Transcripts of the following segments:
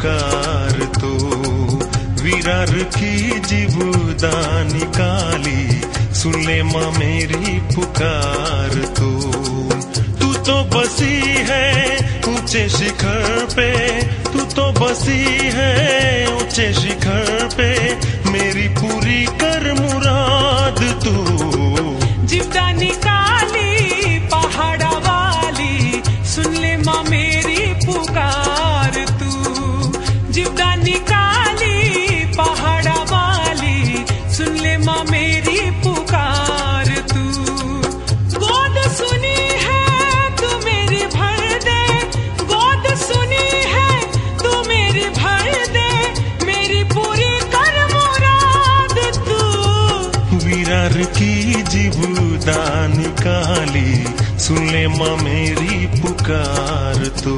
पुकार तो विरार की जीवदानी काली सुन ले माँ मेरी पुकार तो। तू तो बसी है ऊंचे शिखर पे, तू तो बसी है ऊंचे शिखर पे, मेरी पूरी कर मुराद तू। जीवदानी काली पहाड़ा वाली सुन ले माँ मेरी पुकार तू। जीवदानी काली पहाड़ा वाली सुन ले माँ मेरी पुकार तू। गोद सुनी है तू मेरी भर दे, गोद सुनी है तू मेरी भर दे, मेरी पूरी कर मुराद तू। विरार की जीवदानी काली सुन ले माँ मेरी पुकार तो।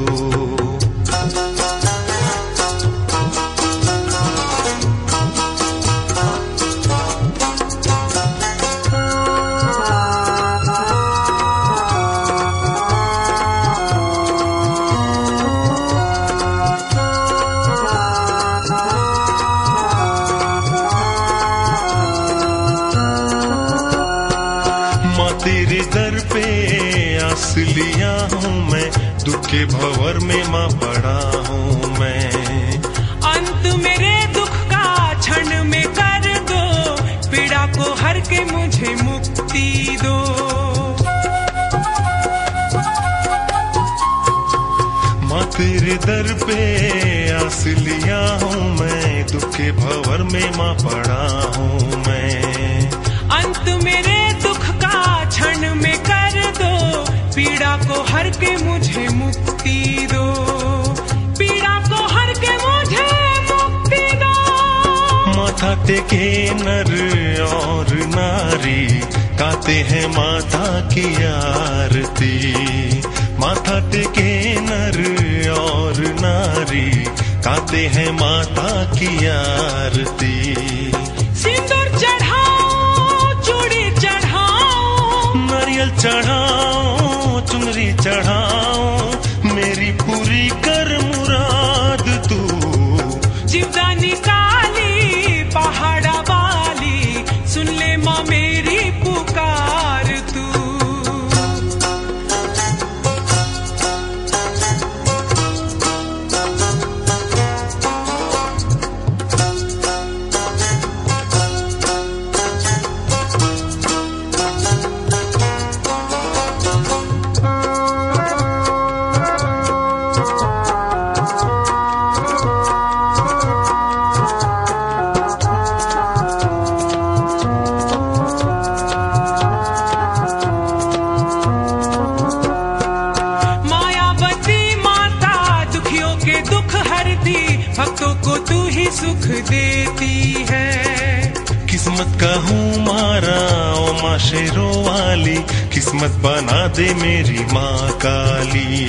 तेरे दर पे आस लिया हूँ मैं, दुख के भंवर में माँ पड़ा हूँ मैं। अंत मेरे दुख का क्षण में कर दो, पीड़ा को हर के मुझे मुक्ति दो। माँ तेरे दर पे आस लिया हूँ मैं, दुख के भंवर में माँ पड़ा हूँ मैं। अंत मेरे दुख का क्षण में कर दो, पीड़ा को हर के मुझे मुक्ति दो, पीड़ा को हर के मुझे मुक्ति दो। माथा टेके नर और नारी गाते हैं माता की आरती। माथा टेके नर और नारी गाते हैं माता की आरती। सिंदूर चढ़ाओ चूड़ी चढ़ाओ, नारियल चढ़ाओ चुनरी चढ़ाओ, मेरी पूरी कर मुराद तू। जीवदानी काली पहाड़ा वाली सुन ले माँ मेरी पुकार तू। भक्तों को तू ही सुख देती है। किस्मत का हूँ मारा ओ माँ शेरों वाली, किस्मत बना दे मेरी माँ काली।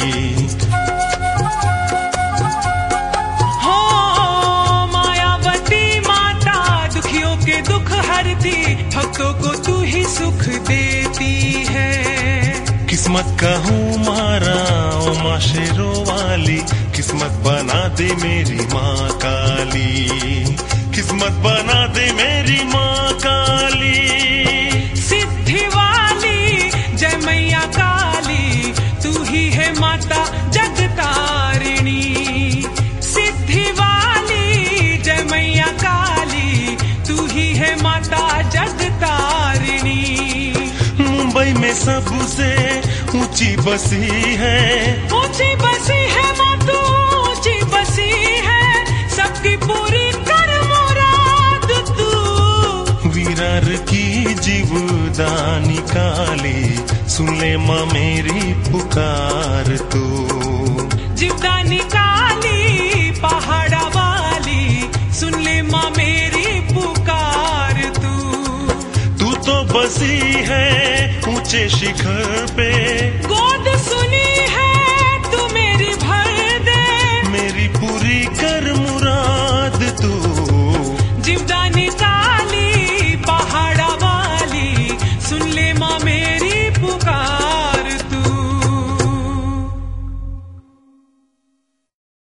हो मायावती माता दुखियों के दुख हरती, भक्तों को तू ही सुख देती है। किस्मत का हूँ मारा ओ माँ शेरों वाली, किस्मत बना दे मेरी माँ काली। किस्मत बना दे मेरी माँ काली। सिद्धि वाली जय मैया काली, तू ही है माता जगतारिणी। सिद्धि वाली जय मैया काली, तू ही है माता जगतारिणी। मुंबई में सबसे ऊंची बसी है, ऊंची बसी है माँ तू, ऊंची बसी है, सबकी पूरी कर मुराद तू। विरार की जीवदानी काली सुन ले माँ मेरी पुकार तू। जीवदानी काली पहाड़ा वाली सुन ले माँ मेरी पुकार तू। तू तो बसी है ऊंचे शिखर पे,